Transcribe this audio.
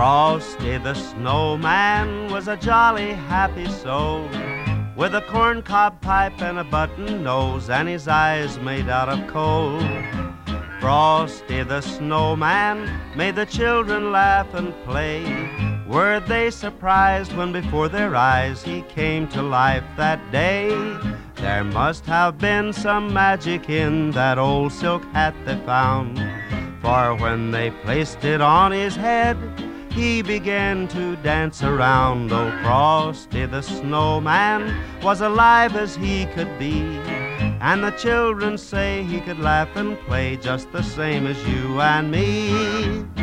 Frosty the Snowman was a jolly happy soul, with a corncob pipe and a button nose, and his eyes made out of coal. Frosty the Snowman made the children laugh and play. Were they surprised when before their eyes he came to life that day? There must have been some magic in that old silk hat they found, for when they placed it on his head, he began to dance around. Oh, Frosty the Snowman was alive as he could be, and the children say he could laugh and play just the same as you and me.